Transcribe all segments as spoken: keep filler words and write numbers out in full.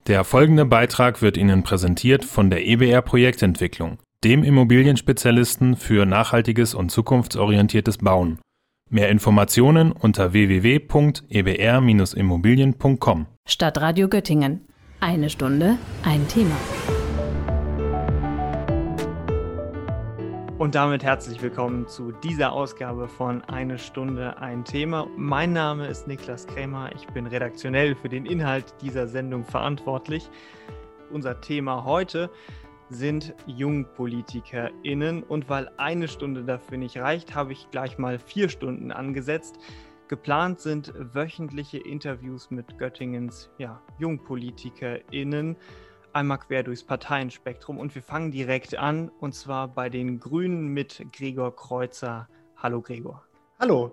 Der folgende Beitrag wird Ihnen präsentiert von der E B R Projektentwicklung, dem Immobilienspezialisten für nachhaltiges und zukunftsorientiertes Bauen. Mehr Informationen unter w w w punkt e b r Bindestrich immobilien punkt com. Stadtradio Göttingen. Eine Stunde, ein Thema. Und damit herzlich willkommen zu dieser Ausgabe von Eine Stunde, ein Thema. Mein Name ist Niklas Krämer, ich bin redaktionell für den Inhalt dieser Sendung verantwortlich. Unser Thema heute sind JungpolitikerInnen, und weil eine Stunde dafür nicht reicht, habe ich gleich mal vier Stunden angesetzt. Geplant sind wöchentliche Interviews mit Göttingens ja, JungpolitikerInnen, einmal quer durchs Parteienspektrum, und wir fangen direkt an, und zwar bei den Grünen mit Gregor Kreuzer. Hallo Gregor. Hallo.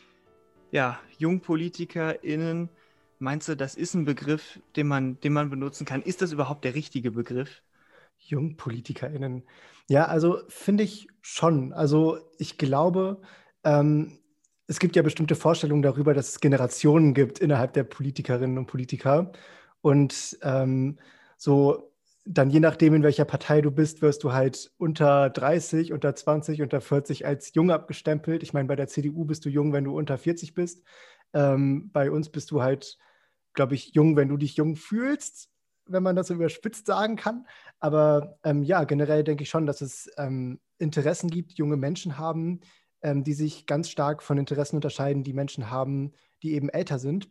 Ja, JungpolitikerInnen, meinst du, das ist ein Begriff, den man, den man benutzen kann? Ist das überhaupt der richtige Begriff? JungpolitikerInnen. Ja, also finde ich schon. Also ich glaube, ähm, es gibt ja bestimmte Vorstellungen darüber, dass es Generationen gibt innerhalb der Politikerinnen und Politiker. Und ähm, so dann je nachdem, in welcher Partei du bist, wirst du halt unter dreißig, unter zwanzig, unter vierzig als jung abgestempelt. Ich meine, bei der C D U bist du jung, wenn du unter vierzig bist. Ähm, bei uns bist du halt, glaube ich, jung, wenn du dich jung fühlst, wenn man das so überspitzt sagen kann. Aber ähm, ja, generell denke ich schon, dass es ähm, Interessen gibt, die junge Menschen haben, ähm, die sich ganz stark von Interessen unterscheiden, die Menschen haben, die eben älter sind.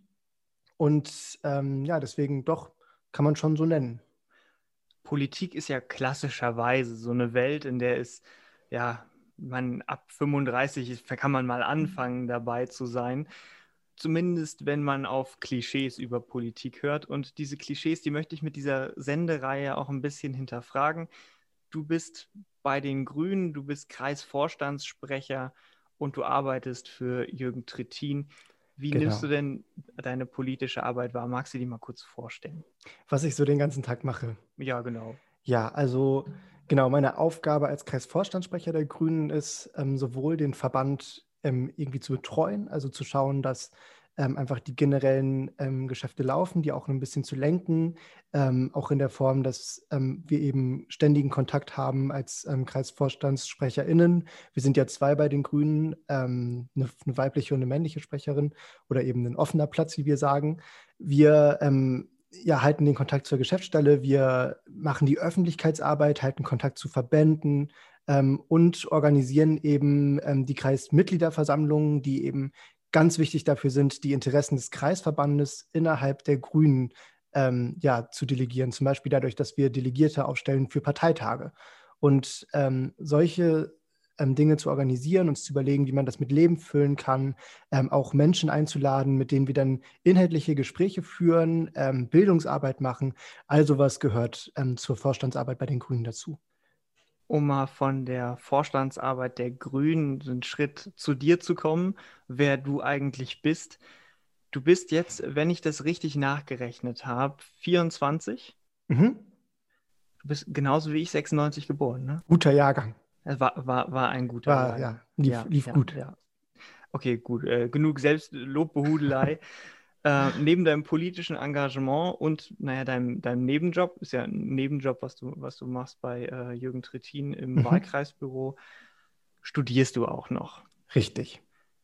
Und ähm, ja, deswegen doch, kann man schon so nennen. Politik ist ja klassischerweise so eine Welt, in der es, ja, man ab fünfunddreißig ist, kann man mal anfangen, dabei zu sein. Zumindest, wenn man auf Klischees über Politik hört. Und diese Klischees, die möchte ich mit dieser Sendereihe auch ein bisschen hinterfragen. Du bist bei den Grünen, du bist Kreisvorstandssprecher und du arbeitest für Jürgen Trittin. Wie Genau. nimmst du denn deine politische Arbeit wahr? Magst du die mal kurz vorstellen? Was ich so den ganzen Tag mache. Ja, genau. Ja, also genau, meine Aufgabe als Kreisvorstandssprecher der Grünen ist, ähm, sowohl den Verband ähm, irgendwie zu betreuen, also zu schauen, dass ähm, einfach die generellen ähm, Geschäfte laufen, die auch ein bisschen zu lenken, ähm, auch in der Form, dass ähm, wir eben ständigen Kontakt haben als ähm, KreisvorstandssprecherInnen. Wir sind ja zwei bei den Grünen, ähm, eine, eine weibliche und eine männliche Sprecherin oder eben ein offener Platz, wie wir sagen. Wir ähm, ja, halten den Kontakt zur Geschäftsstelle, wir machen die Öffentlichkeitsarbeit, halten Kontakt zu Verbänden ähm, und organisieren eben ähm, die Kreismitgliederversammlungen, die eben ganz wichtig dafür sind, die Interessen des Kreisverbandes innerhalb der Grünen ähm, ja, zu delegieren. Zum Beispiel dadurch, dass wir Delegierte aufstellen für Parteitage. Und ähm, solche ähm, Dinge zu organisieren, uns zu überlegen, wie man das mit Leben füllen kann, ähm, auch Menschen einzuladen, mit denen wir dann inhaltliche Gespräche führen, ähm, Bildungsarbeit machen. All sowas gehört ähm, zur Vorstandsarbeit bei den Grünen dazu. Um mal von der Vorstandsarbeit der Grünen einen Schritt zu dir zu kommen, wer du eigentlich bist. Du bist jetzt, wenn ich das richtig nachgerechnet habe, vierundzwanzig. Mhm. Du bist genauso wie ich sechsundneunzig geboren, ne? Guter Jahrgang. Es war, war, war ein guter War, Jahrgang. ja, lief, Ja, lief ja, gut. Ja. Okay, gut. Äh, genug Selbstlobbehudelei. Äh, neben deinem politischen Engagement und naja, deinem, deinem Nebenjob, ist ja ein Nebenjob, was du, was du machst bei äh, Jürgen Trittin im Mhm. Wahlkreisbüro, studierst du auch noch. Richtig.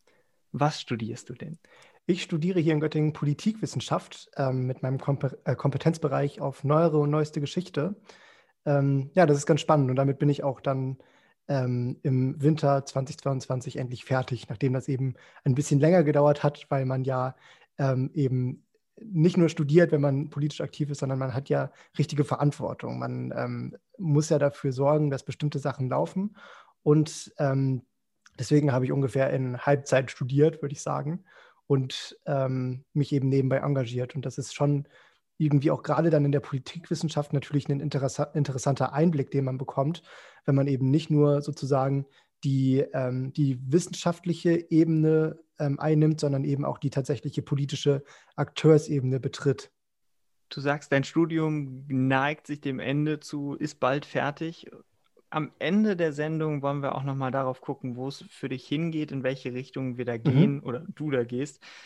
Was studierst du denn? Ich studiere hier in Göttingen Politikwissenschaft ähm, mit meinem Kompe- äh, Kompetenzbereich auf neuere und neueste Geschichte. Ähm, ja, das ist ganz spannend, und damit bin ich auch dann ähm, im Winter zweitausendzweiundzwanzig endlich fertig, nachdem das eben ein bisschen länger gedauert hat, weil man ja ähm, eben nicht nur studiert, wenn man politisch aktiv ist, sondern man hat ja richtige Verantwortung. Man ähm, muss ja dafür sorgen, dass bestimmte Sachen laufen, und ähm, deswegen habe ich ungefähr in Halbzeit studiert, würde ich sagen, und ähm, mich eben nebenbei engagiert. Und das ist schon irgendwie auch gerade dann in der Politikwissenschaft natürlich ein interessa- interessanter Einblick, den man bekommt, wenn man eben nicht nur sozusagen die, ähm, die wissenschaftliche Ebene ähm, einnimmt, sondern eben auch die tatsächliche politische Akteursebene betritt. Du sagst, dein Studium neigt sich dem Ende zu, ist bald fertig. Am Ende der Sendung wollen wir auch nochmal darauf gucken, wo es für dich hingeht, in welche Richtung wir da gehen Mhm. oder du da gehst.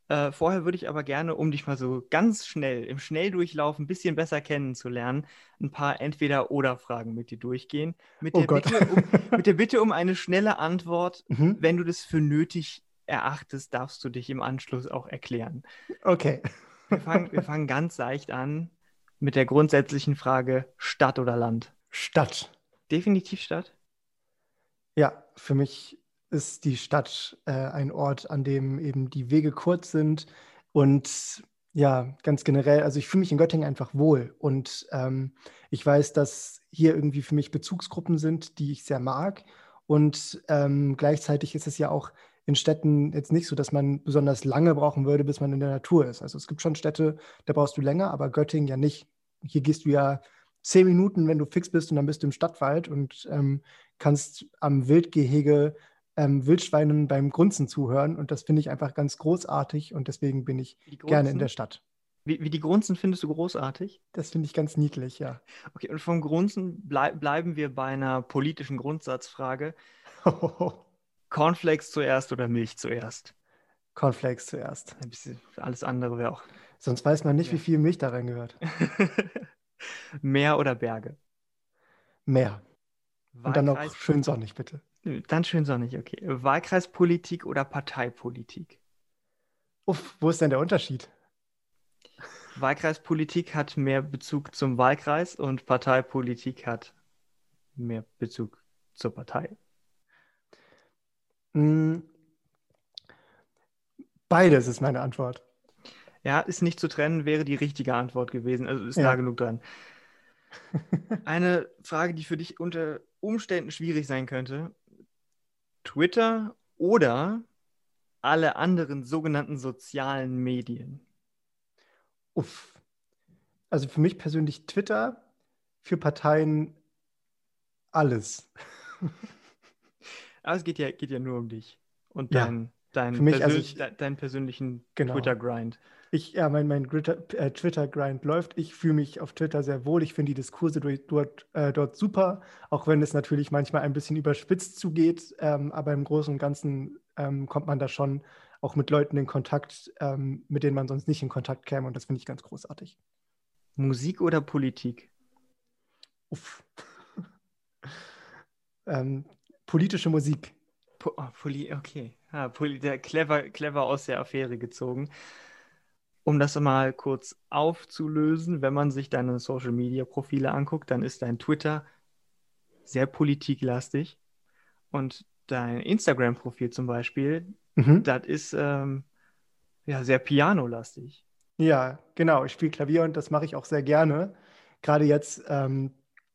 Äh, vorher würde ich aber gerne, um dich mal so ganz schnell, im Schnelldurchlauf ein bisschen besser kennenzulernen, ein paar Entweder-Oder-Fragen mit dir durchgehen. Mit Oh der Gott. Bitte um, mit der Bitte um eine schnelle Antwort. Mhm. Wenn du das für nötig erachtest, darfst du dich im Anschluss auch erklären. Okay. Wir fangen, wir fangen ganz seicht an mit der grundsätzlichen Frage Stadt oder Land. Stadt. Definitiv Stadt. Ja, für mich ist die Stadt äh, ein Ort, an dem eben die Wege kurz sind und ja, ganz generell, also ich fühle mich in Göttingen einfach wohl und ähm, ich weiß, dass hier irgendwie für mich Bezugsgruppen sind, die ich sehr mag und ähm, gleichzeitig ist es ja auch in Städten jetzt nicht so, dass man besonders lange brauchen würde, bis man in der Natur ist. Also es gibt schon Städte, da brauchst du länger, aber Göttingen ja nicht. Hier gehst du ja zehn Minuten, wenn du fix bist und dann bist du im Stadtwald und ähm, kannst am Wildgehege ähm, Wildschweinen beim Grunzen zuhören und das finde ich einfach ganz großartig und deswegen bin ich Die gerne in der Grunzen? Stadt. Wie, wie die Grunzen findest du großartig? Das finde ich ganz niedlich, ja. Okay, und vom Grunzen blei bleiben wir bei einer politischen Grundsatzfrage. Cornflakes zuerst oder Milch zuerst? Cornflakes zuerst. Ein bisschen, alles andere wäre auch. Sonst weiß man nicht, Ja. wie viel Milch da rein gehört. Meer oder Berge? Mehr. Und dann noch Wahlkreis, schön sonnig, bitte. dann schön sonnig, okay. Wahlkreispolitik oder Parteipolitik? Uff, wo ist denn der Unterschied? Wahlkreispolitik hat mehr Bezug zum Wahlkreis und Parteipolitik hat mehr Bezug zur Partei. Mm, Beides ist meine Antwort. Ja, ist nicht zu trennen, wäre die richtige Antwort gewesen. Also ist Ja. nah genug dran. Eine Frage, die für dich unter Umständen schwierig sein könnte. Twitter oder alle anderen sogenannten sozialen Medien? Uff. Also für mich persönlich Twitter, für Parteien alles. Aber es geht ja, geht ja nur um dich und Ja, dein, dein für mich, persön also ich- de deinen persönlichen Genau. Twitter-Grind. Ich, ja, mein, mein Twitter, äh, Twitter-Grind läuft. Ich fühle mich auf Twitter sehr wohl. Ich finde die Diskurse durch, dort, äh, dort super, auch wenn es natürlich manchmal ein bisschen überspitzt zugeht. Ähm, aber im Großen und Ganzen ähm, kommt man da schon auch mit Leuten in Kontakt, ähm, mit denen man sonst nicht in Kontakt käme. Und das finde ich ganz großartig. Musik oder Politik? Uff. ähm, politische Musik. Po oh, Poli okay. Ah, Poli der clever, clever aus der Affäre gezogen. Um das mal kurz aufzulösen, wenn man sich deine Social-Media-Profile anguckt, dann ist dein Twitter sehr politiklastig und dein Instagram-Profil zum Beispiel, Mhm. das ist ähm, ja, sehr pianolastig. Ja, genau. Ich spiele Klavier und das mache ich auch sehr gerne. Gerade jetzt ähm,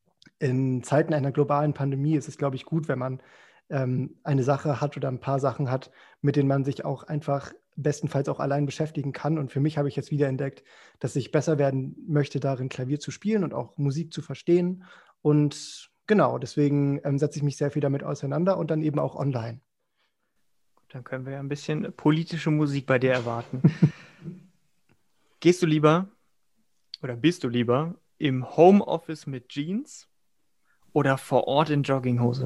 in Zeiten einer globalen Pandemie ist es, glaube ich, gut, wenn man ähm, eine Sache hat oder ein paar Sachen hat, mit denen man sich auch einfach bestenfalls auch allein beschäftigen kann. Und für mich habe ich jetzt wieder entdeckt, dass ich besser werden möchte, darin Klavier zu spielen und auch Musik zu verstehen. Und genau, deswegen ähm, setze ich mich sehr viel damit auseinander und dann eben auch online. Dann können wir ja ein bisschen politische Musik bei dir erwarten. Gehst du lieber oder bist du lieber im Homeoffice mit Jeans oder vor Ort in Jogginghose?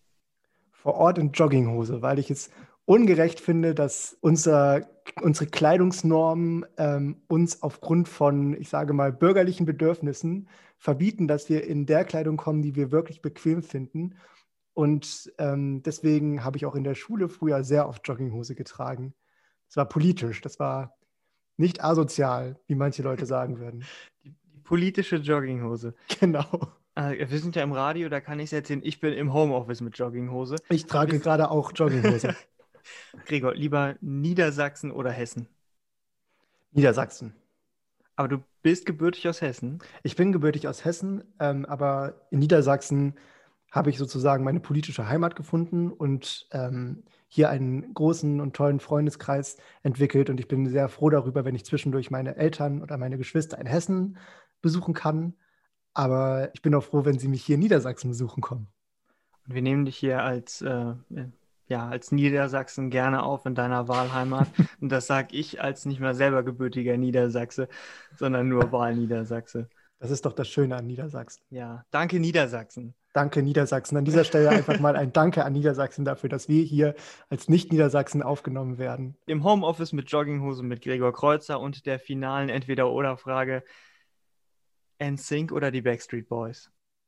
Vor Ort in Jogginghose, weil ich es ungerecht finde, dass unser, unsere Kleidungsnormen ähm, uns aufgrund von, ich sage mal, bürgerlichen Bedürfnissen verbieten, dass wir in der Kleidung kommen, die wir wirklich bequem finden. Und ähm, deswegen habe ich auch in der Schule früher sehr oft Jogginghose getragen. Das war politisch, das war nicht asozial, wie manche Leute sagen würden. Die, die politische Jogginghose. Genau. Äh, wir sind ja im Radio, da kann ich es erzählen, ich bin im Homeoffice mit Jogginghose. Ich trage Bist- gerade auch Jogginghose. Gregor, lieber Niedersachsen oder Hessen? Niedersachsen. Aber du bist gebürtig aus Hessen. Ich bin gebürtig aus Hessen, ähm, aber in Niedersachsen habe ich sozusagen meine politische Heimat gefunden und ähm, hier einen großen und tollen Freundeskreis entwickelt. Und ich bin sehr froh darüber, wenn ich zwischendurch meine Eltern oder meine Geschwister in Hessen besuchen kann. Aber ich bin auch froh, wenn sie mich hier in Niedersachsen besuchen kommen. Und wir nehmen dich hier als, äh, ja, als Niedersachsen gerne auf in deiner Wahlheimat. Und das sage ich als nicht mehr selber gebürtiger Niedersachse, sondern nur Wahlniedersachse. Das ist doch das Schöne an Niedersachsen. Ja, danke Niedersachsen. Danke Niedersachsen. An dieser Stelle einfach mal ein Danke an Niedersachsen dafür, dass wir hier als Nicht-Niedersachsen aufgenommen werden. Im Homeoffice mit Jogginghose mit Gregor Kreuzer und der finalen Entweder-oder-Frage: N Sync oder die Backstreet Boys?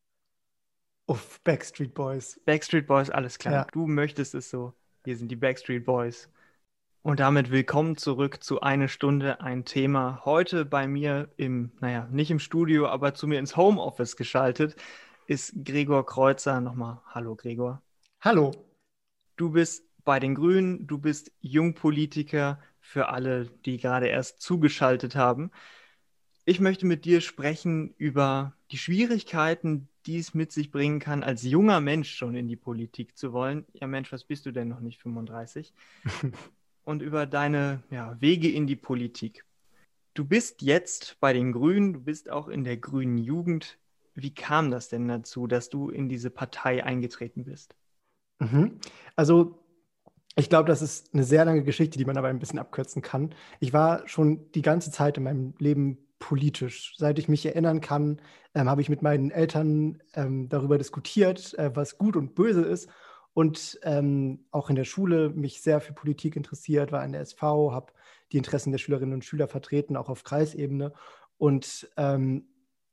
Uff, Backstreet Boys. Backstreet Boys, alles klar. Ja. Du möchtest es so. Hier sind die Backstreet Boys. Und damit willkommen zurück zu Eine Stunde, ein Thema. Heute bei mir im, naja, nicht im Studio, aber zu mir ins Homeoffice geschaltet ist Gregor Kreuzer. Nochmal, hallo Gregor. Hallo. Du bist bei den Grünen, du bist Jungpolitiker, für alle, die gerade erst zugeschaltet haben. Ich möchte mit dir sprechen über die Schwierigkeiten, die es mit sich bringen kann, als junger Mensch schon in die Politik zu wollen. Ja Mensch, was bist du denn noch nicht, fünfunddreißig? Und über deine ja, Wege in die Politik. Du bist jetzt bei den Grünen, du bist auch in der grünen Jugend. Wie kam das denn dazu, dass du in diese Partei eingetreten bist? Mhm. Also ich glaube, das ist eine sehr lange Geschichte, die man aber ein bisschen abkürzen kann. Ich war schon die ganze Zeit in meinem Leben politisch. Seit ich mich erinnern kann, ähm, habe ich mit meinen Eltern ähm, darüber diskutiert, äh, was gut und böse ist. Und ähm, auch in der Schule mich sehr für Politik interessiert, war in der S V, habe die Interessen der Schülerinnen und Schüler vertreten, auch auf Kreisebene. Und ähm,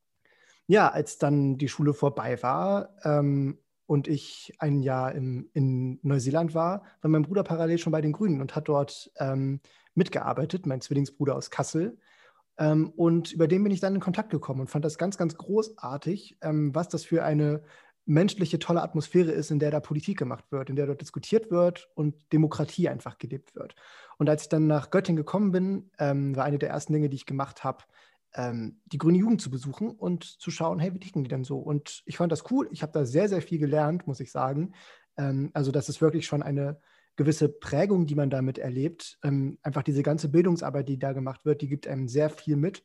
ja, als dann die Schule vorbei war ähm, und ich ein Jahr im, in Neuseeland war, war mein Bruder parallel schon bei den Grünen und hat dort ähm, mitgearbeitet, mein Zwillingsbruder aus Kassel. Ähm, und über den bin ich dann in Kontakt gekommen und fand das ganz, ganz großartig, ähm, was das für eine menschliche, tolle Atmosphäre ist, in der da Politik gemacht wird, in der dort diskutiert wird und Demokratie einfach gelebt wird. Und als ich dann nach Göttingen gekommen bin, ähm, war eine der ersten Dinge, die ich gemacht habe, ähm, die Grüne Jugend zu besuchen und zu schauen, hey, wie ticken die denn so? Und ich fand das cool. Ich habe da sehr, sehr viel gelernt, muss ich sagen. Ähm, also das ist wirklich schon eine gewisse Prägung, die man damit erlebt. Ähm, einfach diese ganze Bildungsarbeit, die da gemacht wird, die gibt einem sehr viel mit.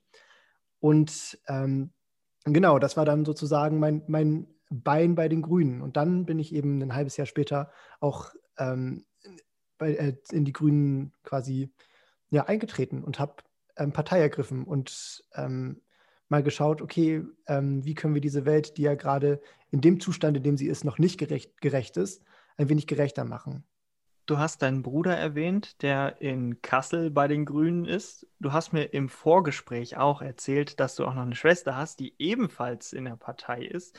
Und ähm, genau, das war dann sozusagen mein, mein Bein bei den Grünen. Und dann bin ich eben ein halbes Jahr später auch ähm, bei, äh, in die Grünen quasi ja, eingetreten und habe ähm, Partei ergriffen und ähm, mal geschaut, okay, ähm, wie können wir diese Welt, die ja gerade in dem Zustand, in dem sie ist, noch nicht gerecht, gerecht ist, ein wenig gerechter machen. Du hast deinen Bruder erwähnt, der in Kassel bei den Grünen ist. Du hast mir im Vorgespräch auch erzählt, dass du auch noch eine Schwester hast, die ebenfalls in der Partei ist.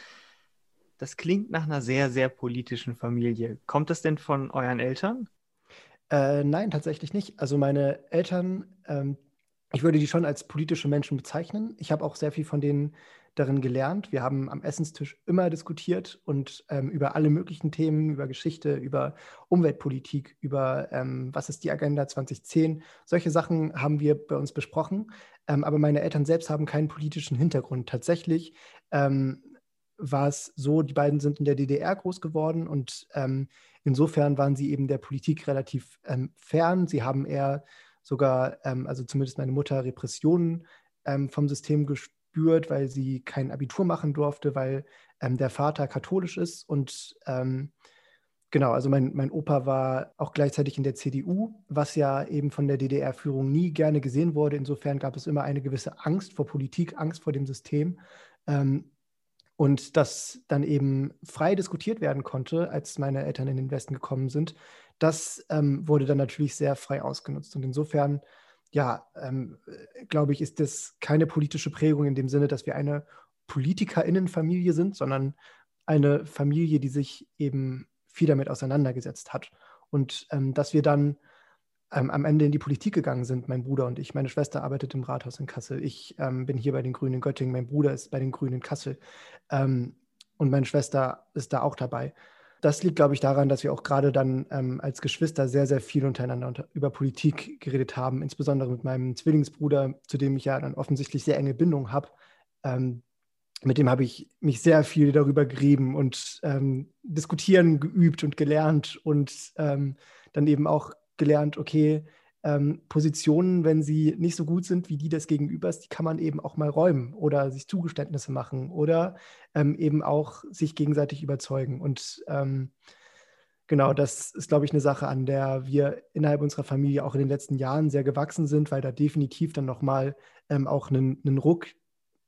Das klingt nach einer sehr, sehr politischen Familie. Kommt das denn von euren Eltern? Äh, nein, tatsächlich nicht. Also meine Eltern, ähm, ich würde die schon als politische Menschen bezeichnen. Ich habe auch sehr viel von denen darin gelernt. Wir haben am Essenstisch immer diskutiert und ähm, über alle möglichen Themen, über Geschichte, über Umweltpolitik, über ähm, was ist die Agenda zwanzig zehn. Solche Sachen haben wir bei uns besprochen. Ähm, aber meine Eltern selbst haben keinen politischen Hintergrund. Tatsächlich ähm, war es so, die beiden sind in der D D R groß geworden und ähm, insofern waren sie eben der Politik relativ ähm, fern. Sie haben eher sogar, ähm, also zumindest meine Mutter, Repressionen ähm, vom System gespürt, weil sie kein Abitur machen durfte, weil ähm, der Vater katholisch ist. Und ähm, genau, also mein, mein Opa war auch gleichzeitig in der C D U, was ja eben von der D D R-Führung nie gerne gesehen wurde. Insofern gab es immer eine gewisse Angst vor Politik, Angst vor dem System. Ähm, Und dass dann eben frei diskutiert werden konnte, als meine Eltern in den Westen gekommen sind, das ähm, wurde dann natürlich sehr frei ausgenutzt. Und insofern, ja, ähm, glaube ich, ist das keine politische Prägung in dem Sinne, dass wir eine PolitikerInnenfamilie sind, sondern eine Familie, die sich eben viel damit auseinandergesetzt hat. Und ähm, dass wir dann ähm, am Ende in die Politik gegangen sind, mein Bruder und ich. Meine Schwester arbeitet im Rathaus in Kassel. Ich ähm, bin hier bei den Grünen in Göttingen. Mein Bruder ist bei den Grünen in Kassel. Ähm, und meine Schwester ist da auch dabei. Das liegt, glaube ich, daran, dass wir auch gerade dann ähm, als Geschwister sehr, sehr viel untereinander unter, über Politik geredet haben, insbesondere mit meinem Zwillingsbruder, zu dem ich ja dann offensichtlich sehr enge Bindung habe. Ähm, mit dem habe ich mich sehr viel darüber gerieben und ähm, diskutieren geübt und gelernt und ähm, dann eben auch gelernt, okay, ähm, Positionen, wenn sie nicht so gut sind wie die des Gegenübers, die kann man eben auch mal räumen oder sich Zugeständnisse machen oder ähm, eben auch sich gegenseitig überzeugen. Und ähm, genau, das ist, glaube ich, eine Sache, an der wir innerhalb unserer Familie auch in den letzten Jahren sehr gewachsen sind, weil da definitiv dann nochmal ähm, auch einen, einen Ruck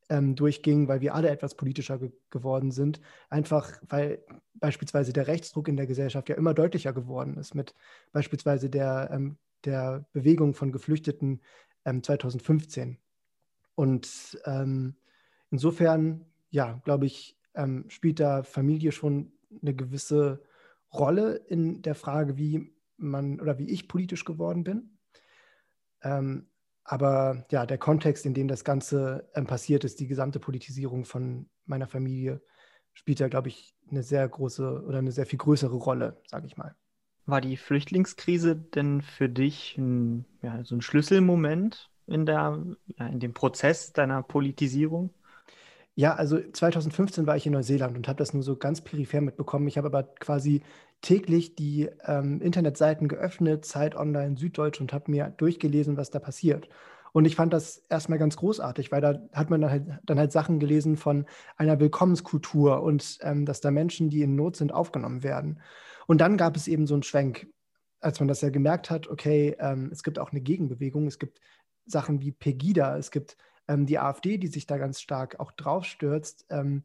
ähm, durchging, weil wir alle etwas politischer ge- geworden sind. Einfach, weil beispielsweise der Rechtsdruck in der Gesellschaft ja immer deutlicher geworden ist, mit beispielsweise der, ähm, der Bewegung von Geflüchteten ähm, zwanzig fünfzehn. Und ähm, insofern, ja, glaube ich, ähm, spielt da Familie schon eine gewisse Rolle in der Frage, wie man oder wie ich politisch geworden bin. Ähm, aber ja, der Kontext, in dem das Ganze ähm, passiert ist, die gesamte Politisierung von meiner Familie, spielt da, glaube ich, eine sehr große oder eine sehr viel größere Rolle, sage ich mal. War die Flüchtlingskrise denn für dich ein, ja, so ein Schlüsselmoment in der, ja, in dem Prozess deiner Politisierung? Ja, also zwanzig fünfzehn war ich in Neuseeland und habe das nur so ganz peripher mitbekommen. Ich habe aber quasi täglich die ähm, Internetseiten geöffnet, Zeit Online, Süddeutsch, und habe mir durchgelesen, was da passiert. Und ich fand das erstmal ganz großartig, weil da hat man dann halt, dann halt Sachen gelesen von einer Willkommenskultur und ähm, dass da Menschen, die in Not sind, aufgenommen werden. Und dann gab es eben so einen Schwenk, als man das ja gemerkt hat, okay, ähm, es gibt auch eine Gegenbewegung, es gibt Sachen wie Pegida, es gibt ähm, die AfD, die sich da ganz stark auch draufstürzt. Ähm,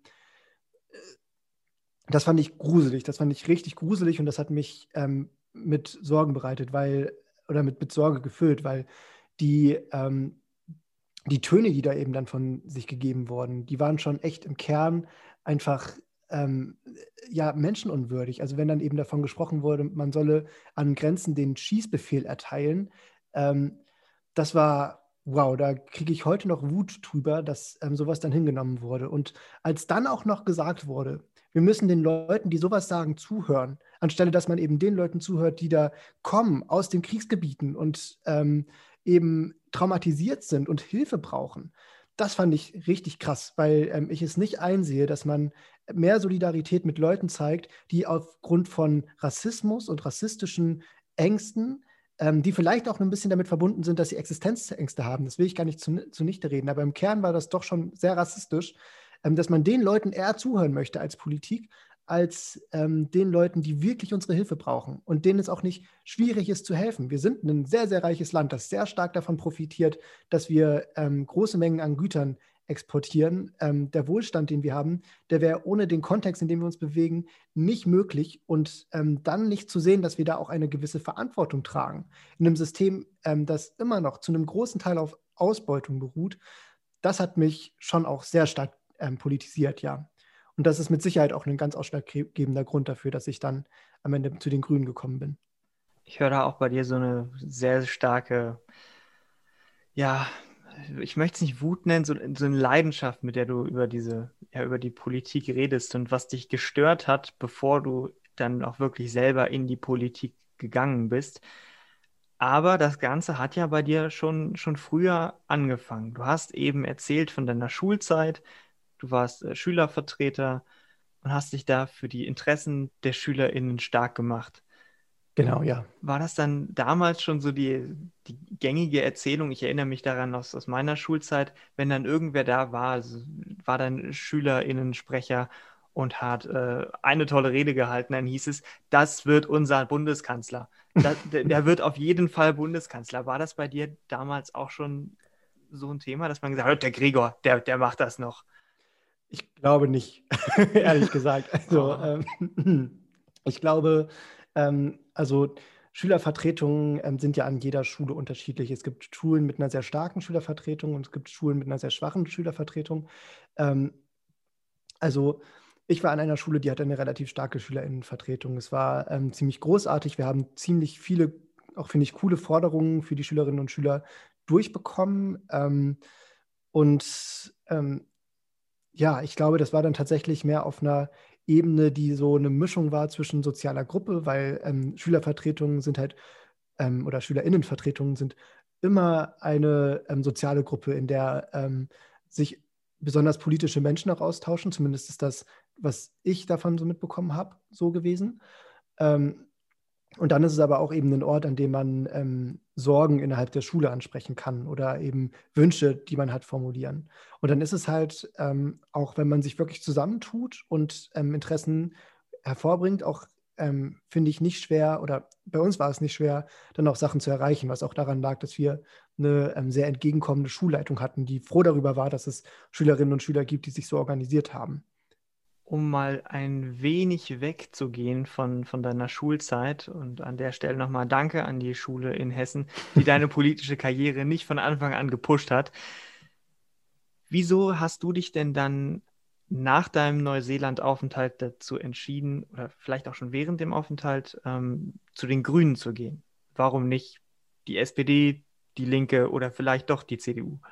das fand ich gruselig, das fand ich richtig gruselig, und das hat mich ähm, mit Sorgen bereitet, weil, oder mit, mit Sorge gefüllt, weil die, ähm, die Töne, die da eben dann von sich gegeben wurden, die waren schon echt im Kern einfach ähm, ja, menschenunwürdig. Also wenn dann eben davon gesprochen wurde, man solle an Grenzen den Schießbefehl erteilen, ähm, das war, wow, da kriege ich heute noch Wut drüber, dass ähm, sowas dann hingenommen wurde. Und als dann auch noch gesagt wurde, wir müssen den Leuten, die sowas sagen, zuhören, anstelle dass man eben den Leuten zuhört, die da kommen aus den Kriegsgebieten und ähm, eben traumatisiert sind und Hilfe brauchen. Das fand ich richtig krass, weil ähm, ich es nicht einsehe, dass man mehr Solidarität mit Leuten zeigt, die aufgrund von Rassismus und rassistischen Ängsten, ähm, die vielleicht auch ein bisschen damit verbunden sind, dass sie Existenzängste haben. Das will ich gar nicht zu, zunichte reden, aber im Kern war das doch schon sehr rassistisch, ähm, dass man den Leuten eher zuhören möchte als Politik, als ähm, den Leuten, die wirklich unsere Hilfe brauchen und denen es auch nicht schwierig ist zu helfen. Wir sind ein sehr, sehr reiches Land, das sehr stark davon profitiert, dass wir ähm, große Mengen an Gütern exportieren. Ähm, der Wohlstand, den wir haben, der wäre ohne den Kontext, in dem wir uns bewegen, nicht möglich. Und ähm, dann nicht zu sehen, dass wir da auch eine gewisse Verantwortung tragen in einem System, ähm, das immer noch zu einem großen Teil auf Ausbeutung beruht, das hat mich schon auch sehr stark ähm, politisiert, ja. Und das ist mit Sicherheit auch ein ganz ausschlaggebender Grund dafür, dass ich dann am Ende zu den Grünen gekommen bin. Ich höre da auch bei dir so eine sehr starke, ja, ich möchte es nicht Wut nennen, so, so eine Leidenschaft, mit der du über diese, ja, über die Politik redest und was dich gestört hat, bevor du dann auch wirklich selber in die Politik gegangen bist. Aber das Ganze hat ja bei dir schon, schon früher angefangen. Du hast eben erzählt von deiner Schulzeit, du warst äh, Schülervertreter und hast dich da für die Interessen der SchülerInnen stark gemacht. Genau, ja. War das dann damals schon so die, die gängige Erzählung? Ich erinnere mich daran aus, aus meiner Schulzeit, wenn dann irgendwer da war, also war dann SchülerInnensprecher und hat äh, eine tolle Rede gehalten, dann hieß es, das wird unser Bundeskanzler. Da, der, der wird auf jeden Fall Bundeskanzler. War das bei dir damals auch schon so ein Thema, dass man gesagt hat, der Gregor, der, der macht das noch? Ich glaube nicht, ehrlich gesagt. Also, Oh. ähm, ich glaube, ähm, also Schülervertretungen ähm, sind ja an jeder Schule unterschiedlich. Es gibt Schulen mit einer sehr starken Schülervertretung und es gibt Schulen mit einer sehr schwachen Schülervertretung. Ähm, also ich war an einer Schule, die hatte eine relativ starke SchülerInnenvertretung. Es war ähm, ziemlich großartig. Wir haben ziemlich viele, auch finde ich, coole Forderungen für die Schülerinnen und Schüler durchbekommen. Ähm, und ähm, ja, ich glaube, das war dann tatsächlich mehr auf einer Ebene, die so eine Mischung war zwischen sozialer Gruppe, weil ähm, Schülervertretungen sind halt, ähm, oder SchülerInnenvertretungen sind immer eine ähm, soziale Gruppe, in der ähm, sich besonders politische Menschen auch austauschen. Zumindest ist das, was ich davon so mitbekommen habe, so gewesen. Ähm, und dann ist es aber auch eben ein Ort, an dem man ähm, Sorgen innerhalb der Schule ansprechen kann oder eben Wünsche, die man hat, formulieren. Und dann ist es halt, ähm, auch wenn man sich wirklich zusammentut und ähm, Interessen hervorbringt, auch, ähm, finde ich, nicht schwer, oder bei uns war es nicht schwer, dann auch Sachen zu erreichen, was auch daran lag, dass wir eine ähm, sehr entgegenkommende Schulleitung hatten, die froh darüber war, dass es Schülerinnen und Schüler gibt, die sich so organisiert haben. Um mal ein wenig wegzugehen von, von deiner Schulzeit und an der Stelle nochmal Danke an die Schule in Hessen, die deine politische Karriere nicht von Anfang an gepusht hat. Wieso hast du dich denn dann nach deinem Neuseeland-Aufenthalt dazu entschieden, oder vielleicht auch schon während dem Aufenthalt, ähm, zu den Grünen zu gehen? Warum nicht die S P D, die Linke oder vielleicht doch die C D U?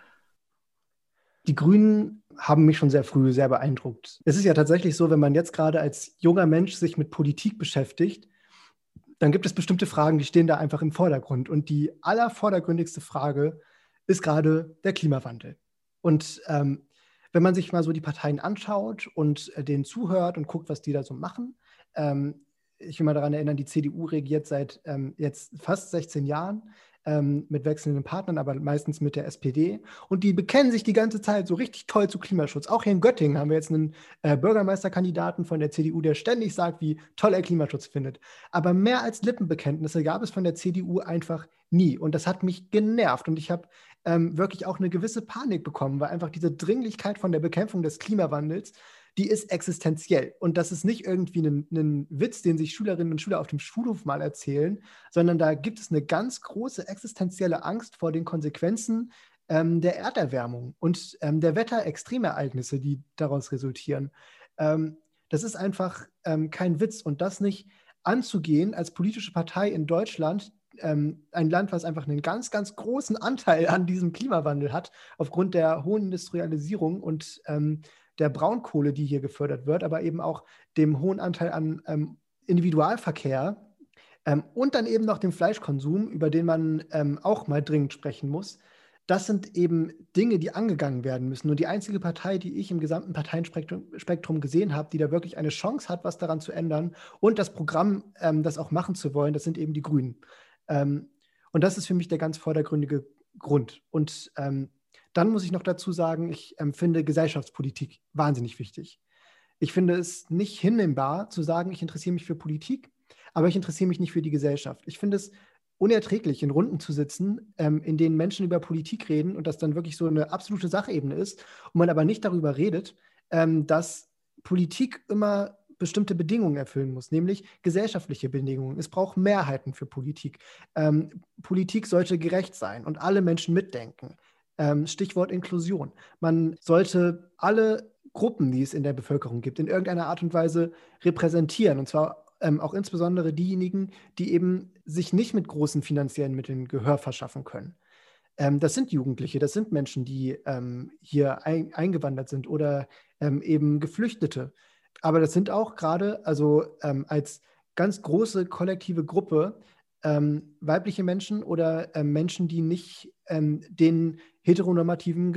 Die Grünen haben mich schon sehr früh sehr beeindruckt. Es ist ja tatsächlich so, wenn man jetzt gerade als junger Mensch sich mit Politik beschäftigt, dann gibt es bestimmte Fragen, die stehen da einfach im Vordergrund. Und die allervordergründigste Frage ist gerade der Klimawandel. Und ähm, wenn man sich mal so die Parteien anschaut und äh, denen zuhört und guckt, was die da so machen, ähm, ich will mal daran erinnern, die C D U regiert seit ähm, jetzt fast sechzehn Jahren ähm, mit wechselnden Partnern, aber meistens mit der S P D. Und die bekennen sich die ganze Zeit so richtig toll zu Klimaschutz. Auch hier in Göttingen haben wir jetzt einen äh, Bürgermeisterkandidaten von der C D U, der ständig sagt, wie toll er Klimaschutz findet. Aber mehr als Lippenbekenntnisse gab es von der C D U einfach nie. Und das hat mich genervt. Und ich habe ähm, wirklich auch eine gewisse Panik bekommen, weil einfach diese Dringlichkeit von der Bekämpfung des Klimawandels, die ist existenziell. Und das ist nicht irgendwie ein, ein Witz, den sich Schülerinnen und Schüler auf dem Schulhof mal erzählen, sondern da gibt es eine ganz große existenzielle Angst vor den Konsequenzen ähm, der Erderwärmung und ähm, der Wetterextremereignisse, die daraus resultieren. Ähm, das ist einfach ähm, kein Witz. Und das nicht anzugehen als politische Partei in Deutschland, ähm, ein Land, was einfach einen ganz, ganz großen Anteil an diesem Klimawandel hat, aufgrund der hohen Industrialisierung und ähm, der Braunkohle, die hier gefördert wird, aber eben auch dem hohen Anteil an ähm, Individualverkehr ähm, und dann eben noch dem Fleischkonsum, über den man ähm, auch mal dringend sprechen muss. Das sind eben Dinge, die angegangen werden müssen. Und die einzige Partei, die ich im gesamten Parteienspektrum Spektrum gesehen habe, die da wirklich eine Chance hat, was daran zu ändern und das Programm, ähm, das auch machen zu wollen, das sind eben die Grünen. Ähm, und das ist für mich der ganz vordergründige Grund. Und ähm, dann muss ich noch dazu sagen, ich ähm, finde Gesellschaftspolitik wahnsinnig wichtig. Ich finde es nicht hinnehmbar zu sagen, ich interessiere mich für Politik, aber ich interessiere mich nicht für die Gesellschaft. Ich finde es unerträglich, in Runden zu sitzen, ähm, in denen Menschen über Politik reden und das dann wirklich so eine absolute Sachebene ist und man aber nicht darüber redet, ähm, dass Politik immer bestimmte Bedingungen erfüllen muss, nämlich gesellschaftliche Bedingungen. Es braucht Mehrheiten für Politik. Ähm, Politik sollte gerecht sein und alle Menschen mitdenken. Ähm, Stichwort Inklusion. Man sollte alle Gruppen, die es in der Bevölkerung gibt, in irgendeiner Art und Weise repräsentieren. Und zwar ähm, auch insbesondere diejenigen, die eben sich nicht mit großen finanziellen Mitteln Gehör verschaffen können. Ähm, das sind Jugendliche, das sind Menschen, die ähm, hier ein, eingewandert sind oder ähm, eben Geflüchtete. Aber das sind auch gerade, also ähm, als ganz große kollektive Gruppe, ähm, weibliche Menschen oder ähm, Menschen, die nicht ähm, den heteronormativen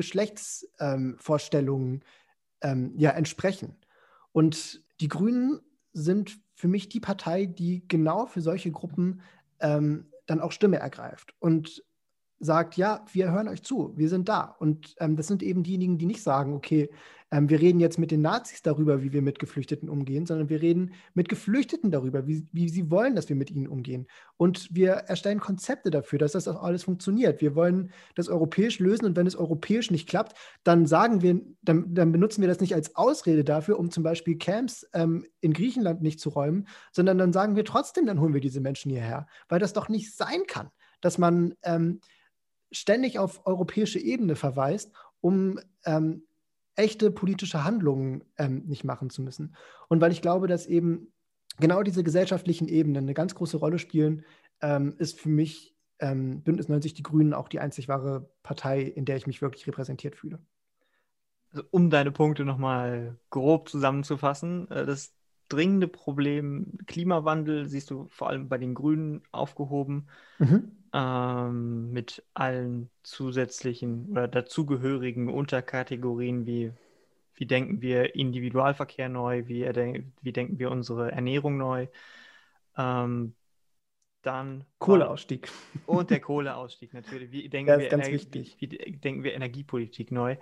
Geschlechtsvorstellungen ähm, ähm, ja, entsprechen. Und die Grünen sind für mich die Partei, die genau für solche Gruppen ähm, dann auch Stimme ergreift und sagt, ja, wir hören euch zu, wir sind da. Und ähm, das sind eben diejenigen, die nicht sagen, okay, ähm, wir reden jetzt mit den Nazis darüber, wie wir mit Geflüchteten umgehen, sondern wir reden mit Geflüchteten darüber, wie, wie sie wollen, dass wir mit ihnen umgehen. Und wir erstellen Konzepte dafür, dass das auch alles funktioniert. Wir wollen das europäisch lösen und wenn es europäisch nicht klappt, dann sagen wir, dann, dann benutzen wir das nicht als Ausrede dafür, um zum Beispiel Camps ähm, in Griechenland nicht zu räumen, sondern dann sagen wir trotzdem, dann holen wir diese Menschen hierher, weil das doch nicht sein kann, dass man ähm, ständig auf europäische Ebene verweist, um ähm, echte politische Handlungen ähm, nicht machen zu müssen. Und weil ich glaube, dass eben genau diese gesellschaftlichen Ebenen eine ganz große Rolle spielen, ähm, ist für mich ähm, Bündnis neunzig Die Grünen auch die einzig wahre Partei, in der ich mich wirklich repräsentiert fühle. Also, um deine Punkte nochmal grob zusammenzufassen, das dringende Problem Klimawandel siehst du vor allem bei den Grünen aufgehoben, Mhm. ähm, mit allen zusätzlichen oder dazugehörigen Unterkategorien wie, wie denken wir Individualverkehr neu, wie, erden- wie denken wir unsere Ernährung neu, ähm, dann Kohleausstieg. und der Kohleausstieg natürlich, wie denken Der wir ist ganz Ener- wichtig. wie, wie denken wir Energiepolitik neu.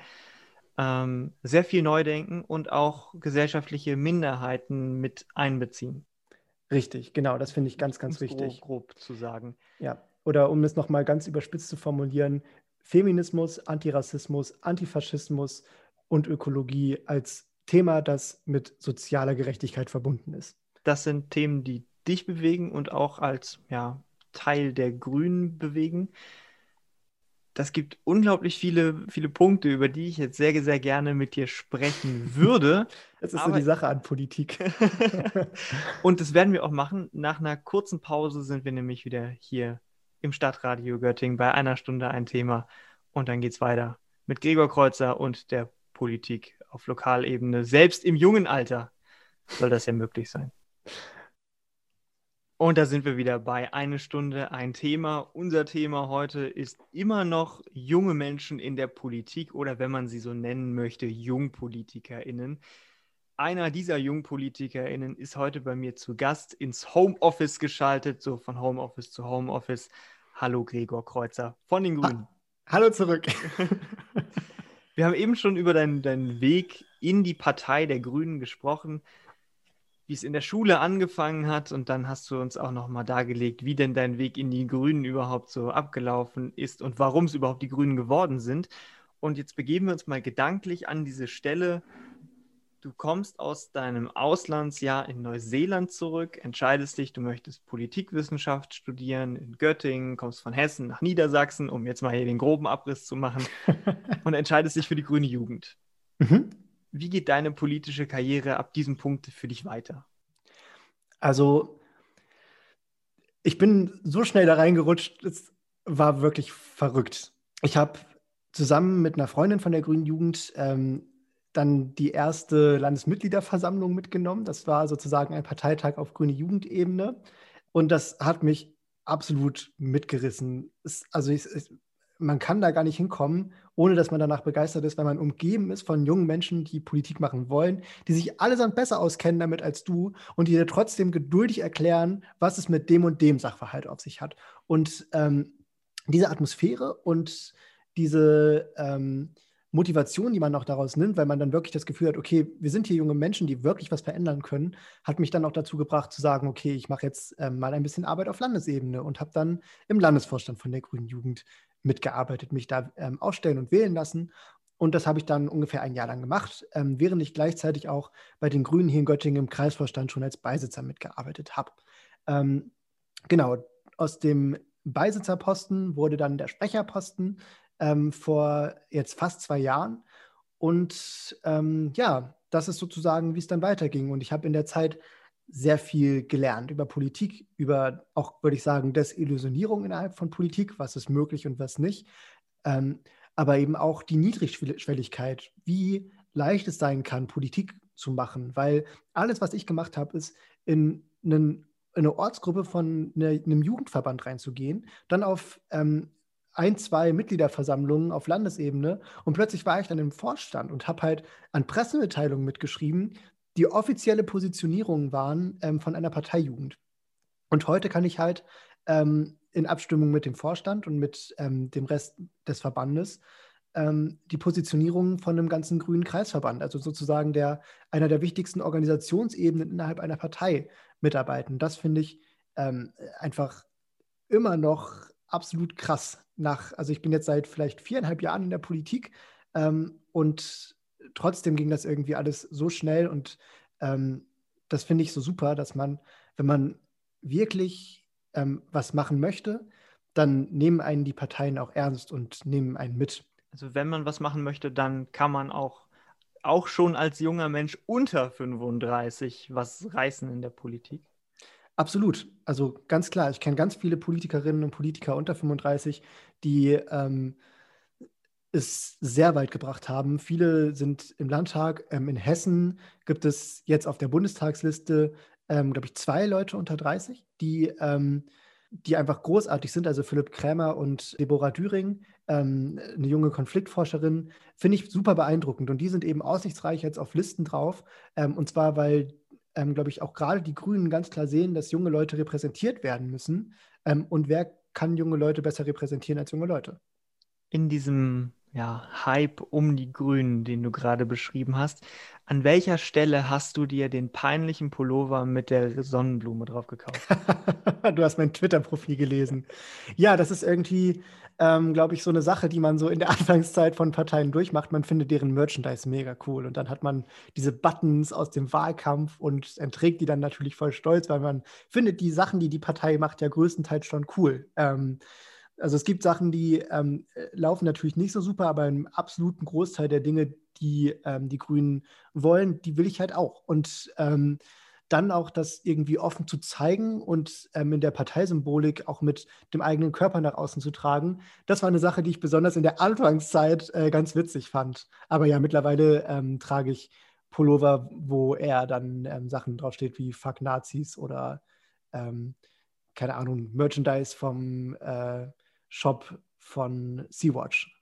Ähm, sehr viel Neudenken und auch gesellschaftliche Minderheiten mit einbeziehen. Richtig, genau, das finde ich ganz, ganz Um es grob, wichtig. grob zu sagen. Ja. oder um es nochmal ganz überspitzt zu formulieren, Feminismus, Antirassismus, Antifaschismus und Ökologie als Thema, das mit sozialer Gerechtigkeit verbunden ist. Das sind Themen, die dich bewegen und auch als ja, Teil der Grünen bewegen. Das gibt unglaublich viele, viele Punkte, über die ich jetzt sehr, sehr gerne mit dir sprechen würde. Das ist aber so die Sache an Politik. Und das werden wir auch machen. Nach einer kurzen Pause sind wir nämlich wieder hier im Stadtradio Göttingen bei einer Stunde ein Thema. Und dann geht's weiter mit Gregor Kreuzer und der Politik auf Lokalebene. Selbst im jungen Alter soll das ja möglich sein. Und da sind wir wieder bei eine Stunde ein Thema. Unser Thema heute ist immer noch junge Menschen in der Politik oder wenn man sie so nennen möchte, JungpolitikerInnen. Einer dieser JungpolitikerInnen ist heute bei mir zu Gast ins Homeoffice geschaltet, so von Homeoffice zu Homeoffice. Hallo Gregor Kreuzer von den Grünen. Ha- Hallo zurück. Wir haben eben schon über deinen, deinen Weg in die Partei der Grünen gesprochen, wie es in der Schule angefangen hat und dann hast du uns auch nochmal dargelegt, wie denn dein Weg in die Grünen überhaupt so abgelaufen ist und warum es überhaupt die Grünen geworden sind. Und jetzt begeben wir uns mal gedanklich an diese Stelle. Du kommst aus deinem Auslandsjahr in Neuseeland zurück, entscheidest dich, du möchtest Politikwissenschaft studieren in Göttingen, kommst von Hessen nach Niedersachsen, um jetzt mal hier den groben Abriss zu machen, und entscheidest dich für die grüne Jugend. Mhm. Wie geht deine politische Karriere ab diesem Punkt für dich weiter? Also, ich bin so schnell da reingerutscht, es war wirklich verrückt. Ich habe zusammen mit einer Freundin von der Grünen Jugend ähm, dann die erste Landesmitgliederversammlung mitgenommen. Das war sozusagen ein Parteitag auf grüne Jugendebene. Und das hat mich absolut mitgerissen. Es, also ich, es, man kann da gar nicht hinkommen, ohne dass man danach begeistert ist, weil man umgeben ist von jungen Menschen, die Politik machen wollen, die sich allesamt besser auskennen damit als du und die dir trotzdem geduldig erklären, was es mit dem und dem Sachverhalt auf sich hat. Und ähm, diese Atmosphäre und diese ähm, Motivation, die man auch daraus nimmt, weil man dann wirklich das Gefühl hat, okay, wir sind hier junge Menschen, die wirklich was verändern können, hat mich dann auch dazu gebracht zu sagen, okay, ich mache jetzt ähm, mal ein bisschen Arbeit auf Landesebene und habe dann im Landesvorstand von der Grünen Jugend mitgearbeitet, mich da ähm, ausstellen und wählen lassen. Und das habe ich dann ungefähr ein Jahr lang gemacht, ähm, während ich gleichzeitig auch bei den Grünen hier in Göttingen im Kreisvorstand schon als Beisitzer mitgearbeitet habe. Ähm, genau, aus dem Beisitzerposten wurde dann der Sprecherposten ähm, vor jetzt fast zwei Jahren. Und ähm, ja, das ist sozusagen, wie es dann weiterging. Und ich habe in der Zeit sehr viel gelernt über Politik, über auch, würde ich sagen, Desillusionierung innerhalb von Politik, was ist möglich und was nicht. Ähm, aber eben auch die Niedrigschwelligkeit, wie leicht es sein kann, Politik zu machen. Weil alles, was ich gemacht habe, ist in, einen, in eine Ortsgruppe von eine, einem Jugendverband reinzugehen, dann auf ähm, ein, zwei Mitgliederversammlungen auf Landesebene und plötzlich war ich dann im Vorstand und habe halt an Pressemitteilungen mitgeschrieben, die offizielle Positionierungen waren ähm, von einer Parteijugend. Und heute kann ich halt ähm, in Abstimmung mit dem Vorstand und mit ähm, dem Rest des Verbandes ähm, die Positionierung von einem ganzen grünen Kreisverband, also sozusagen der, einer der wichtigsten Organisationsebenen innerhalb einer Partei mitarbeiten. Das finde ich ähm, einfach immer noch absolut krass. Nach, also ich bin jetzt seit vielleicht viereinhalb Jahren in der Politik ähm, und trotzdem ging das irgendwie alles so schnell und ähm, das finde ich so super, dass man, wenn man wirklich ähm, was machen möchte, dann nehmen einen die Parteien auch ernst und nehmen einen mit. Also wenn man was machen möchte, dann kann man auch, auch schon als junger Mensch unter fünfunddreißig was reißen in der Politik. Absolut. Also ganz klar, ich kenne ganz viele Politikerinnen und Politiker unter fünfunddreißig, die ähm, es sehr weit gebracht haben. Viele sind im Landtag. Ähm, in Hessen gibt es jetzt auf der Bundestagsliste, ähm, glaube ich, zwei Leute unter dreißig, die, ähm, die einfach großartig sind. Also Philipp Krämer und Deborah Düring, ähm, eine junge Konfliktforscherin, finde ich super beeindruckend. Und die sind eben aussichtsreich jetzt auf Listen drauf. Ähm, und zwar, weil, ähm, glaube ich, auch gerade die Grünen ganz klar sehen, dass junge Leute repräsentiert werden müssen. Ähm, und wer kann junge Leute besser repräsentieren als junge Leute? In diesem ja, Hype um die Grünen, den du gerade beschrieben hast. An welcher Stelle hast du dir den peinlichen Pullover mit der Sonnenblume drauf gekauft? Du hast mein Twitter-Profil gelesen. Ja, das ist irgendwie, ähm, glaube ich, so eine Sache, die man so in der Anfangszeit von Parteien durchmacht. Man findet deren Merchandise mega cool. Und dann hat man diese Buttons aus dem Wahlkampf und ähm, trägt die dann natürlich voll stolz, weil man findet die Sachen, die die Partei macht, ja größtenteils schon cool. Ähm, also es gibt Sachen, die ähm, äh, laufen natürlich nicht so super, aber im absoluten Großteil der Dinge, die ähm, die Grünen wollen, die will ich halt auch. Und ähm, dann auch das irgendwie offen zu zeigen und ähm, in der Parteisymbolik auch mit dem eigenen Körper nach außen zu tragen, das war eine Sache, die ich besonders in der Anfangszeit äh, ganz witzig fand. Aber ja, mittlerweile ähm, trage ich Pullover, wo eher dann ähm, Sachen draufsteht wie Fuck Nazis oder ähm, keine Ahnung, Merchandise vom äh, Shop von Sea-Watch.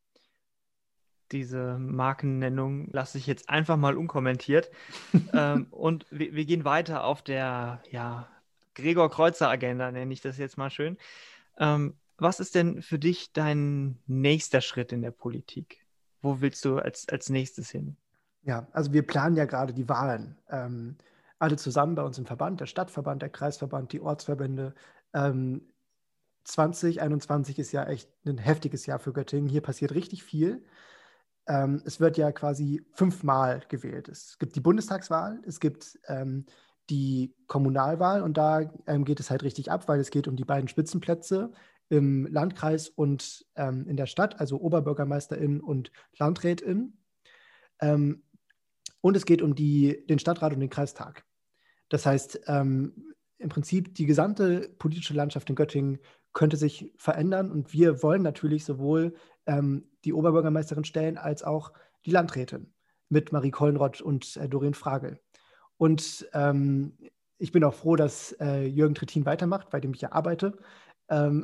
Diese Markennennung lasse ich jetzt einfach mal unkommentiert. ähm, und wir, wir gehen weiter auf der, ja, Gregor-Kreuzer-Agenda, nenne ich das jetzt mal schön. Ähm, was ist denn für dich dein nächster Schritt in der Politik? Wo willst du als, als nächstes hin? Ja, also wir planen ja gerade die Wahlen. Ähm, alle zusammen bei uns im Verband, der Stadtverband, der Kreisverband, die Ortsverbände. Ähm, zwanzig einundzwanzig ist ja echt ein heftiges Jahr für Göttingen. Hier passiert richtig viel. Ähm, es wird ja quasi fünfmal gewählt. Es gibt die Bundestagswahl, es gibt ähm, die Kommunalwahl und da ähm, geht es halt richtig ab, weil es geht um die beiden Spitzenplätze im Landkreis und ähm, in der Stadt, also Oberbürgermeisterin und Landrätin. Ähm, und es geht um die, den Stadtrat und den Kreistag. Das heißt, ähm, im Prinzip die gesamte politische Landschaft in Göttingen könnte sich verändern und wir wollen natürlich sowohl ähm, die Oberbürgermeisterin stellen als auch die Landrätin mit Marie Kollenrott und äh, Doreen Fragel. Und ähm, ich bin auch froh, dass äh, Jürgen Trittin weitermacht, bei dem ich ja arbeite. Ähm,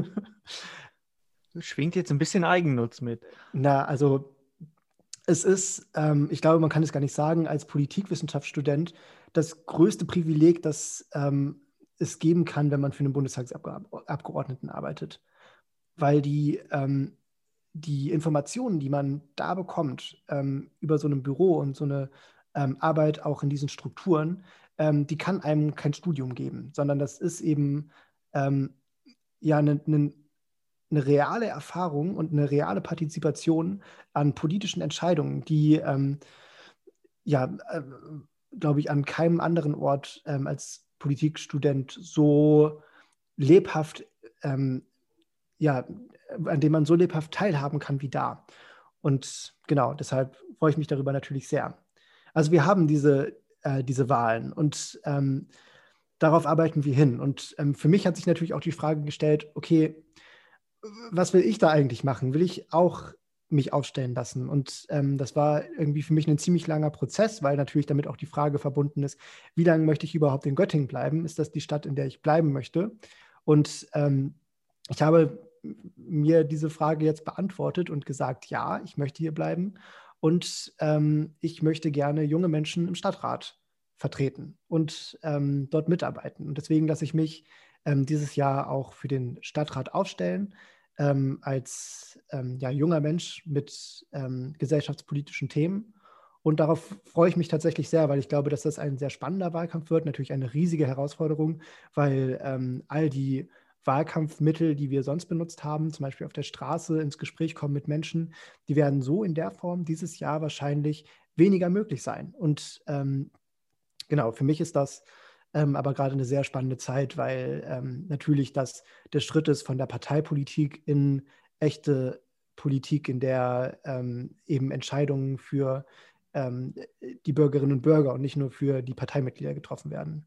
Schwingt jetzt ein bisschen Eigennutz mit. na, also es ist, ähm, ich glaube, man kann es gar nicht sagen, als Politikwissenschaftsstudent das größte Privileg, das ähm, es geben kann, wenn man für einen Bundestagsabgeordneten arbeitet. Weil die, ähm, die Informationen, die man da bekommt ähm, über so ein Büro und so eine ähm, Arbeit auch in diesen Strukturen, ähm, die kann einem kein Studium geben, sondern das ist eben ähm, ja eine, eine eine reale Erfahrung und eine reale Partizipation an politischen Entscheidungen, die ähm, ja, äh, glaube ich, an keinem anderen Ort ähm, als Politikstudent so lebhaft, ähm, ja, an dem man so lebhaft teilhaben kann wie da. Und genau, deshalb freue ich mich darüber natürlich sehr. Also wir haben diese, äh, diese Wahlen und ähm, darauf arbeiten wir hin. Und ähm, für mich hat sich natürlich auch die Frage gestellt, okay, was will ich da eigentlich machen? Will ich auch mich aufstellen lassen? Und ähm, das war irgendwie für mich ein ziemlich langer Prozess, weil natürlich damit auch die Frage verbunden ist, wie lange möchte ich überhaupt in Göttingen bleiben? Ist das die Stadt, in der ich bleiben möchte? Und ähm, ich habe mir diese Frage jetzt beantwortet und gesagt, ja, ich möchte hier bleiben und ähm, ich möchte gerne junge Menschen im Stadtrat vertreten und ähm, dort mitarbeiten. Und deswegen lasse ich mich ähm, dieses Jahr auch für den Stadtrat aufstellen, ähm, als ähm, ja, junger Mensch mit ähm, gesellschaftspolitischen Themen. Und darauf freue ich mich tatsächlich sehr, weil ich glaube, dass das ein sehr spannender Wahlkampf wird. Natürlich eine riesige Herausforderung, weil ähm, all die Wahlkampfmittel, die wir sonst benutzt haben, zum Beispiel auf der Straße ins Gespräch kommen mit Menschen, die werden so in der Form dieses Jahr wahrscheinlich weniger möglich sein. Und ähm, genau, für mich ist das ähm, aber gerade eine sehr spannende Zeit, weil ähm, natürlich das der Schritt ist von der Parteipolitik in echte Politik, in der ähm, eben Entscheidungen für ähm, die Bürgerinnen und Bürger und nicht nur für die Parteimitglieder getroffen werden.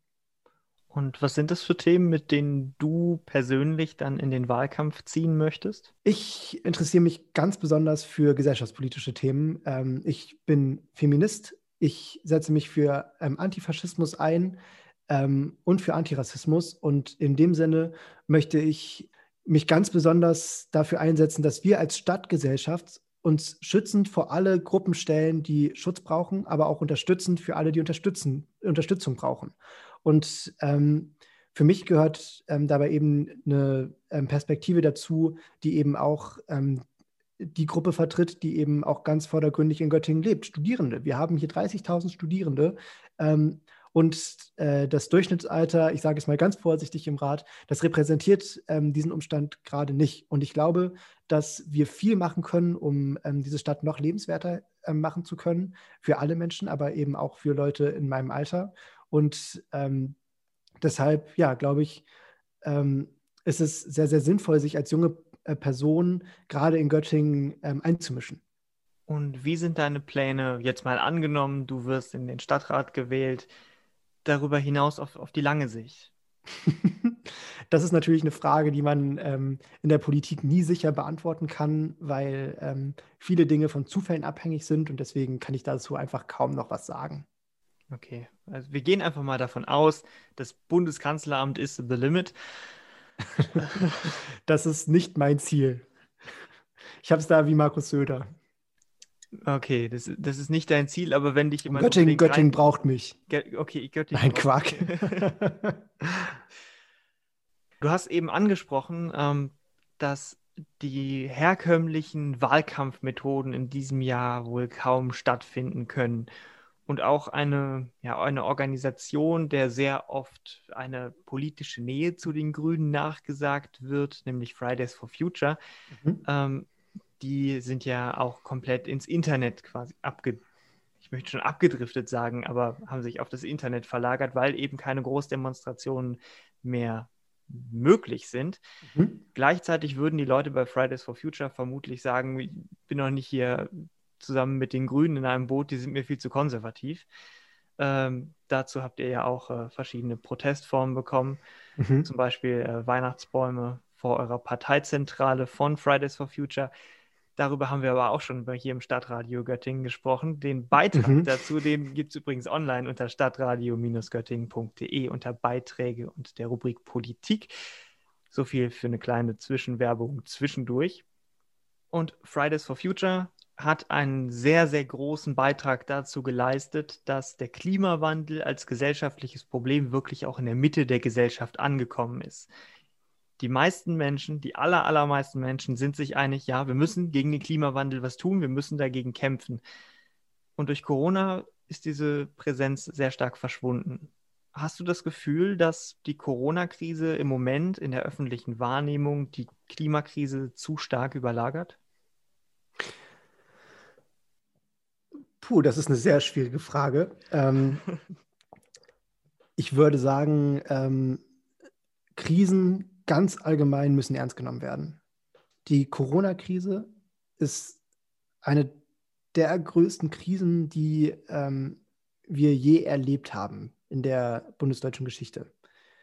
Und was sind das für Themen, mit denen du persönlich dann in den Wahlkampf ziehen möchtest? Ich interessiere mich ganz besonders für gesellschaftspolitische Themen. Ähm, ich bin Feminist. Ich setze mich für ähm, Antifaschismus ein ähm, und für Antirassismus. Und in dem Sinne möchte ich mich ganz besonders dafür einsetzen, dass wir als Stadtgesellschaft uns schützend vor alle Gruppen stellen, die Schutz brauchen, aber auch unterstützend für alle, die unterstützen, Unterstützung brauchen. Und ähm, für mich gehört ähm, dabei eben eine ähm, Perspektive dazu, die eben auch ähm, die Gruppe vertritt, die eben auch ganz vordergründig in Göttingen lebt, Studierende. Wir haben hier dreißigtausend Studierende ähm, und äh, das Durchschnittsalter, ich sage es mal ganz vorsichtig im Rat, das repräsentiert ähm, diesen Umstand gerade nicht. Und ich glaube, dass wir viel machen können, um ähm, diese Stadt noch lebenswerter äh, machen zu können, für alle Menschen, aber eben auch für Leute in meinem Alter. Und ähm, deshalb, ja, glaube ich, ähm, ist es sehr, sehr sinnvoll, sich als junge äh, Person gerade in Göttingen ähm, einzumischen. Und wie sind deine Pläne, jetzt mal angenommen, du wirst in den Stadtrat gewählt, darüber hinaus auf, auf die lange Sicht? Das ist natürlich eine Frage, die man ähm, in der Politik nie sicher beantworten kann, weil ähm, viele Dinge von Zufällen abhängig sind und deswegen kann ich dazu einfach kaum noch was sagen. Okay, also wir gehen einfach mal davon aus, das Bundeskanzleramt ist the limit. Das ist nicht mein Ziel. Ich habe es da wie Markus Söder. Okay, das, das ist nicht dein Ziel, aber wenn dich jemand Göttingen, unbedingt Göttingen rein... braucht mich. Ge- Okay, Göttingen Nein, braucht Quark. mich. Du hast eben angesprochen, ähm, dass die herkömmlichen Wahlkampfmethoden in diesem Jahr wohl kaum stattfinden können. Und auch eine, ja, eine Organisation, der sehr oft eine politische Nähe zu den Grünen nachgesagt wird, nämlich Fridays for Future, Mhm. ähm, die sind ja auch komplett ins Internet quasi abge... ich möchte schon abgedriftet sagen, aber haben sich auf das Internet verlagert, weil eben keine Großdemonstrationen mehr möglich sind. Mhm. Gleichzeitig würden die Leute bei Fridays for Future vermutlich sagen, ich bin noch nicht hier zusammen mit den Grünen in einem Boot, die sind mir viel zu konservativ. Ähm, dazu habt ihr ja auch äh, verschiedene Protestformen bekommen, Mhm. zum Beispiel äh, Weihnachtsbäume vor eurer Parteizentrale von Fridays for Future. Darüber haben wir aber auch schon hier im Stadtradio Göttingen gesprochen. Den Beitrag Mhm. dazu, den gibt es übrigens online unter stadtradio Göttingen punkt de unter Beiträge und der Rubrik Politik. So viel für eine kleine Zwischenwerbung zwischendurch. Und Fridays for Future hat einen sehr, sehr großen Beitrag dazu geleistet, dass der Klimawandel als gesellschaftliches Problem wirklich auch in der Mitte der Gesellschaft angekommen ist. Die meisten Menschen, die aller, allermeisten Menschen sind sich einig, ja, wir müssen gegen den Klimawandel was tun, wir müssen dagegen kämpfen. Und durch Corona ist diese Präsenz sehr stark verschwunden. Hast du das Gefühl, dass die Corona-Krise im Moment in der öffentlichen Wahrnehmung die Klimakrise zu stark überlagert? Puh, das ist eine sehr schwierige Frage. Ähm, ich würde sagen, ähm, Krisen ganz allgemein müssen ernst genommen werden. Die Corona-Krise ist eine der größten Krisen, die ähm, wir je erlebt haben in der bundesdeutschen Geschichte.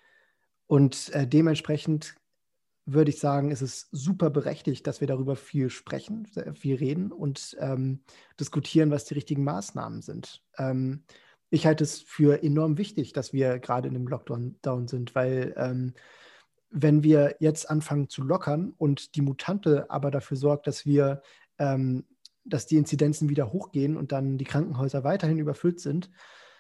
Und äh, dementsprechend würde ich sagen, ist es super berechtigt, dass wir darüber viel sprechen, sehr viel reden und ähm, diskutieren, was die richtigen Maßnahmen sind. Ähm, ich halte es für enorm wichtig, dass wir gerade in einem Lockdown down sind, weil ähm, wenn wir jetzt anfangen zu lockern und die Mutante aber dafür sorgt, dass wir, ähm, dass die Inzidenzen wieder hochgehen und dann die Krankenhäuser weiterhin überfüllt sind,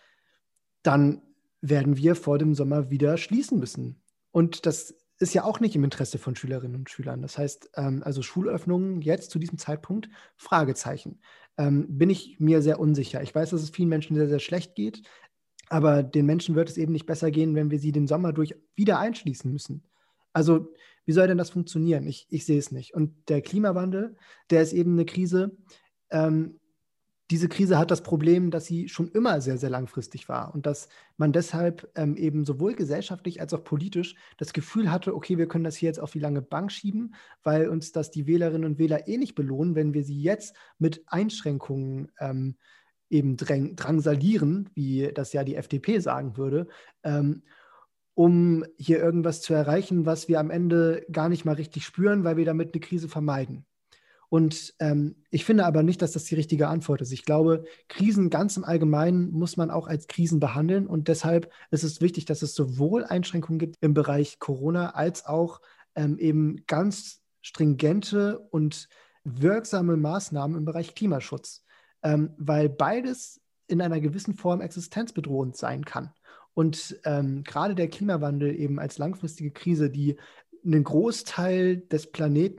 dann werden wir vor dem Sommer wieder schließen müssen. Und das ist ja auch nicht im Interesse von Schülerinnen und Schülern. Das heißt, ähm, also Schulöffnungen jetzt zu diesem Zeitpunkt, Fragezeichen. Ähm, bin ich mir sehr unsicher. Ich weiß, dass es vielen Menschen sehr, sehr schlecht geht, aber den Menschen wird es eben nicht besser gehen, wenn wir sie den Sommer durch wieder einschließen müssen. Also wie soll denn das funktionieren? Ich, ich sehe es nicht. Und der Klimawandel, der ist eben eine Krise. Ähm, diese Krise hat das Problem, dass sie schon immer sehr, sehr langfristig war und dass man deshalb ähm, eben sowohl gesellschaftlich als auch politisch das Gefühl hatte, okay, wir können das hier jetzt auf die lange Bank schieben, weil uns das die Wählerinnen und Wähler eh nicht belohnen, wenn wir sie jetzt mit Einschränkungen ähm, eben dräng, drangsalieren, wie das ja die F D P sagen würde, ähm, um hier irgendwas zu erreichen, was wir am Ende gar nicht mal richtig spüren, weil wir damit eine Krise vermeiden. Und ähm, ich finde aber nicht, dass das die richtige Antwort ist. Ich glaube, Krisen ganz im Allgemeinen muss man auch als Krisen behandeln. Und deshalb ist es wichtig, dass es sowohl Einschränkungen gibt im Bereich Corona als auch ähm, eben ganz stringente und wirksame Maßnahmen im Bereich Klimaschutz. Ähm, weil beides in einer gewissen Form existenzbedrohend sein kann. Und ähm, gerade der Klimawandel eben als langfristige Krise, die einen Großteil des Planeten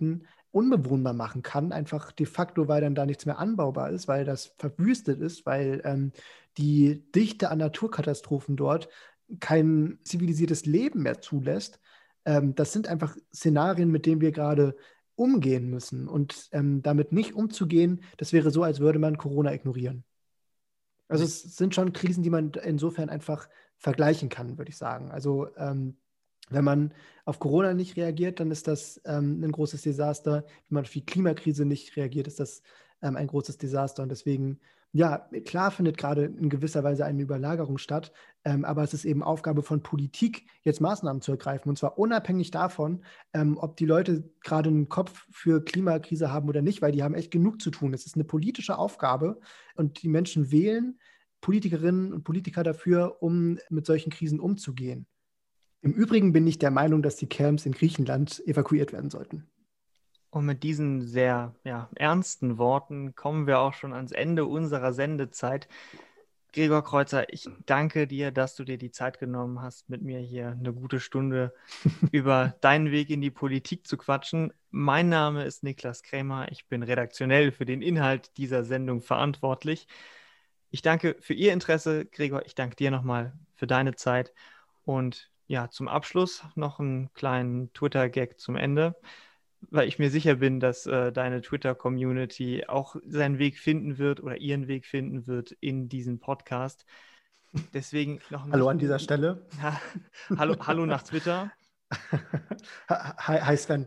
unbewohnbar machen kann, einfach de facto, weil dann da nichts mehr anbaubar ist, weil das verwüstet ist, weil ähm, die Dichte an Naturkatastrophen dort kein zivilisiertes Leben mehr zulässt. Ähm, das sind einfach Szenarien, mit denen wir gerade umgehen müssen. Und ähm, damit nicht umzugehen, das wäre so, als würde man Corona ignorieren. Also es sind schon Krisen, die man insofern einfach vergleichen kann, würde ich sagen. Also ähm, wenn man auf Corona nicht reagiert, dann ist das ähm, ein großes Desaster. Wenn man auf die Klimakrise nicht reagiert, ist das ähm, ein großes Desaster. Und deswegen, ja, klar findet gerade in gewisser Weise eine Überlagerung statt, ähm, aber es ist eben Aufgabe von Politik, jetzt Maßnahmen zu ergreifen. Und zwar unabhängig davon, ähm, ob die Leute gerade einen Kopf für Klimakrise haben oder nicht, weil die haben echt genug zu tun. Es ist eine politische Aufgabe und die Menschen wählen Politikerinnen und Politiker dafür, um mit solchen Krisen umzugehen. Im Übrigen bin ich der Meinung, dass die Camps in Griechenland evakuiert werden sollten. Und mit diesen sehr ja, ernsten Worten kommen wir auch schon ans Ende unserer Sendezeit. Gregor Kreuzer, ich danke dir, dass du dir die Zeit genommen hast, mit mir hier eine gute Stunde über deinen Weg in die Politik zu quatschen. Mein Name ist Niklas Krämer. Ich bin redaktionell für den Inhalt dieser Sendung verantwortlich. Ich danke für Ihr Interesse, Gregor. Ich danke dir nochmal für deine Zeit. Und ja, zum Abschluss noch einen kleinen Twitter-Gag zum Ende, weil ich mir sicher bin, dass äh, deine Twitter-Community auch seinen Weg finden wird oder ihren Weg finden wird in diesen Podcast. Deswegen noch ein Hallo an dieser Stelle. Ja, hallo, hallo nach Twitter. Hi, hi Sven.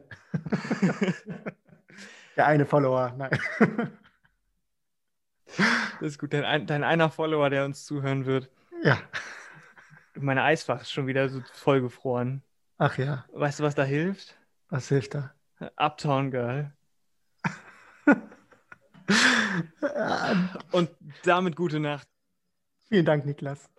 Der eine Follower, nein. Das ist gut, dein, dein einer Follower, der uns zuhören wird. Ja. Meine Eisfach ist schon wieder so vollgefroren. Ach ja. Weißt du, was da hilft? Was hilft da? Uptown Girl. Und damit gute Nacht. Vielen Dank, Niklas.